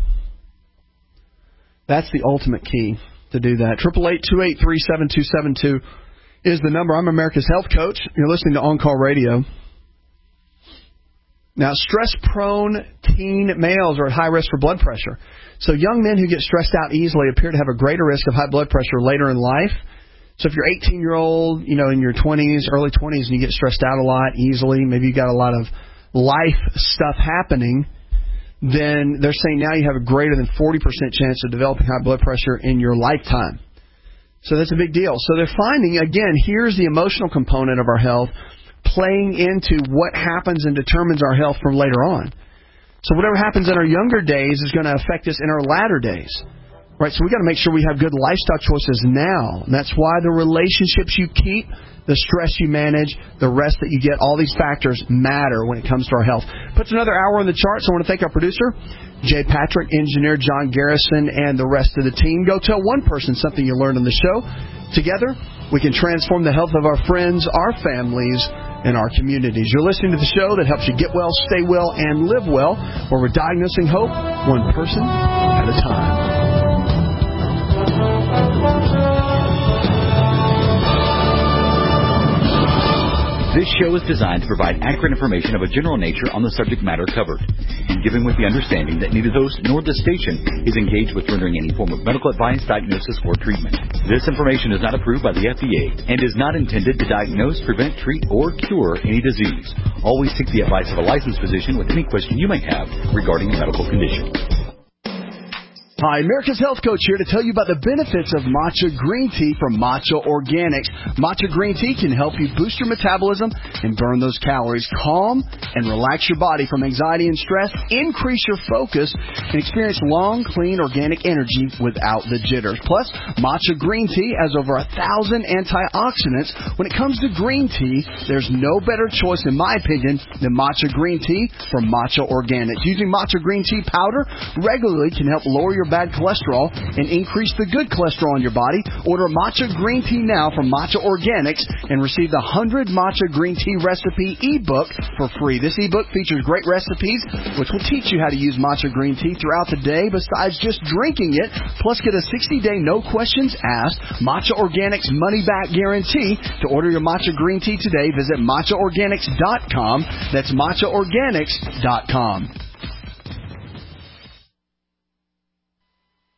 That's the ultimate key to do that. eight eight eight, two eight three, seven two seven two is the number. I'm America's Health Coach. You're listening to On Call Radio. Now, stress-prone teen males are at high risk for blood pressure. So young men who get stressed out easily appear to have a greater risk of high blood pressure later in life. So if you're eighteen-year-old, you know, in your twenties, early twenties, and you get stressed out a lot easily, maybe you got a lot of life stuff happening, then they're saying now you have a greater than forty percent chance of developing high blood pressure in your lifetime. So that's a big deal. So they're finding, again, here's the emotional component of our health, playing into what happens and determines our health from later on. So whatever happens in our younger days is going to affect us in our latter days. Right? So we've got to make sure we have good lifestyle choices now. And that's why the relationships you keep, the stress you manage, the rest that you get, all these factors matter when it comes to our health. Puts another hour on the charts. So I want to thank our producer, Jay Patrick, engineer John Garrison, and the rest of the team. Go tell one person something you learned on the show. Together, we can transform the health of our friends, our families, and our communities. You're listening to the show that helps you get well, stay well, and live well, where we're diagnosing hope one person at a time. This show is designed to provide accurate information of a general nature on the subject matter covered, and given with the understanding that neither the host nor the station is engaged with rendering any form of medical advice, diagnosis, or treatment. This information is not approved by the F D A and is not intended to diagnose, prevent, treat, or cure any disease. Always seek the advice of a licensed physician with any question you may have regarding a medical condition. Hi, America's Health Coach here to tell you about the benefits of matcha green tea from Matcha Organics. Matcha green tea can help you boost your metabolism and burn those calories, calm and relax your body from anxiety and stress, increase your focus, and experience long, clean, organic energy without the jitters. Plus, matcha green tea has over a thousand antioxidants. When it comes to green tea, there's no better choice, in my opinion, than matcha green tea from Matcha Organics. Using matcha green tea powder regularly can help lower your bad cholesterol and increase the good cholesterol in your body. Order matcha green tea now from Matcha Organics and receive the one hundred Matcha Green Tea Recipe ebook for free. This ebook features great recipes which will teach you how to use matcha green tea throughout the day besides just drinking it. Plus, get a sixty day no questions asked Matcha Organics money back guarantee. To order your matcha green tea today, visit matcha organics dot com. That's matcha organics dot com.